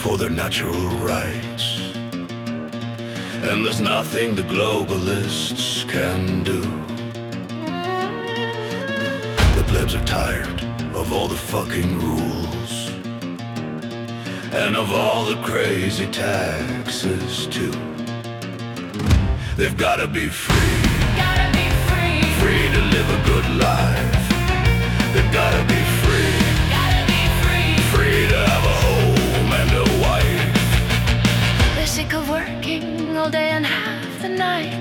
for their natural rights. And there's nothing the globalists can do. The plebs are tired of all the fucking rules, and of all the crazy taxes too. They've gotta be free. Free to live a good life. They've gotta be free. Free to have a home and a wife. They're sick of working all day and half the night,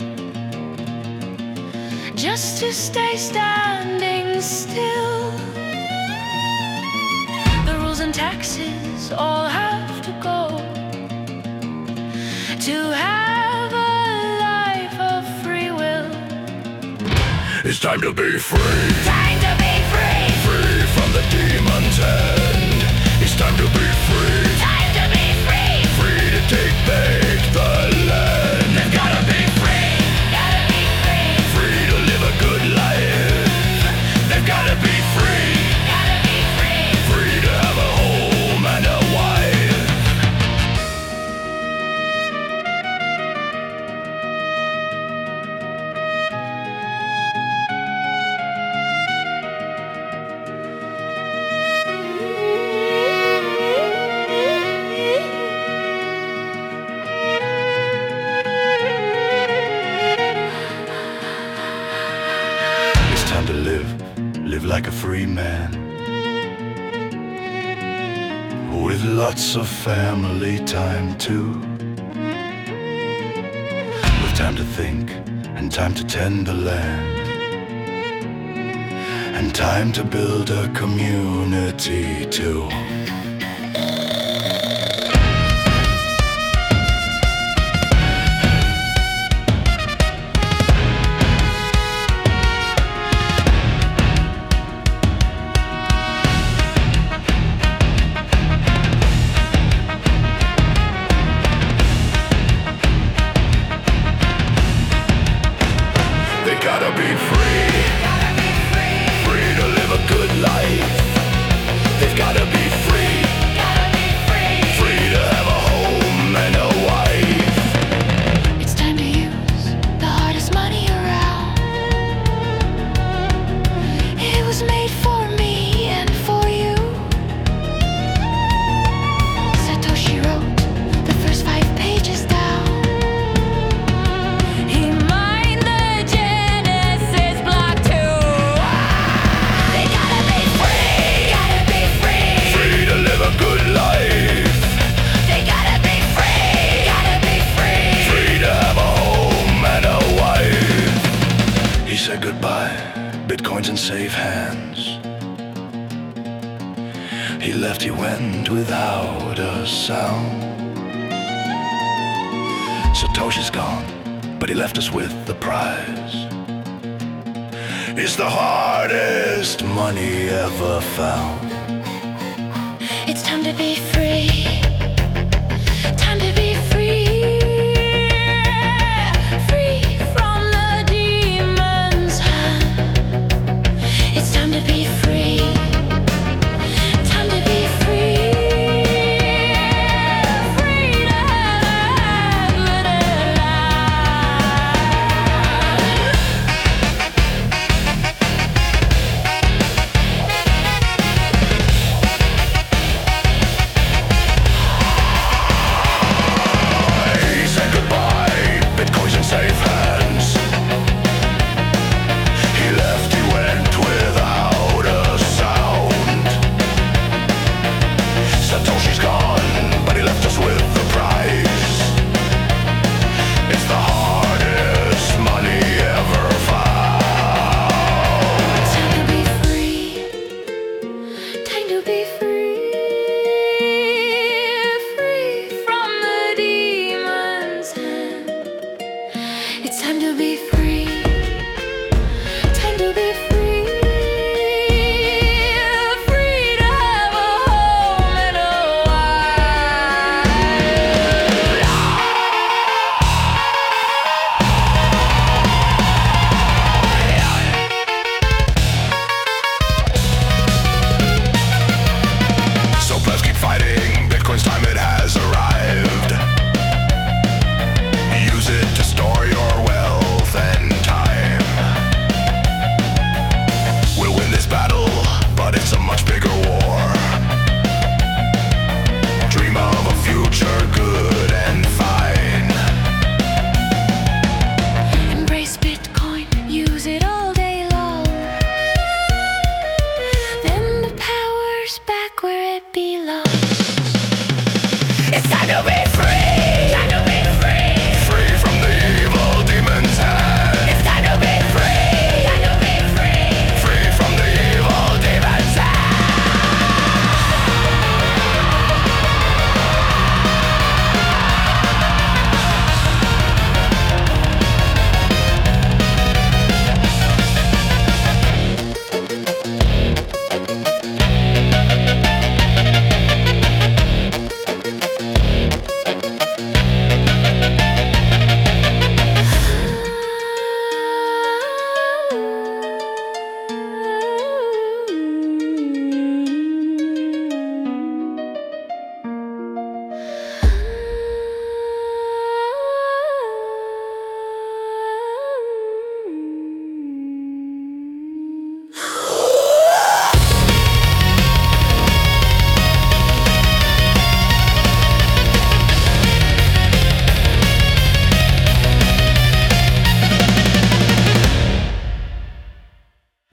just to stay standing still. The rules and taxes all have to go to have a life of free will. It's time to be free. Time to be free. Free from the demon's hand. It's time to be free. Time to be free. Free to take back the land. They've gotta be free. Gotta be free. Free to live a good life. They've gotta be free. Gotta be free. Free to have a home and a wife. It's time to live like a free man, with lots of family time too, with time to think and time to tend the land, and time to build a community too. They gotta be free. Free to live a good life. They've gotta be free. Free to have a home and a wife. It's time to use the hardest money around. It was made for me and for you. Satoshi wrote the first 5 pages down. He mined the Genesis block too. They gotta be free. Gotta be free. Free to live a good life. They gotta be free. Gotta be free. Free to have a home and a wife. He said goodbye, bitcoins in safe hands. He left, he went without a sound. Satoshi's gone, but he left us with the prize. It's the hardest money ever found. It's time to be free. Time to be free. Free from the demon's hand. It's time to be free. Time to be free. Free to have a good He said goodbye, bitcoins in safe hands. He left, he went without a sound. Satoshi's gone, but he left us with the prize. It's the hardest money ever found. Time to be free. Time to be free. Free from the demon's hand. It's time to be free. Time to be free. Free to have a home and a wife. but it's a much bigger war. Dream of a future good and fine. Embrace Bitcoin, use it all day long. Then the power's back where it belongs. It's time to be free.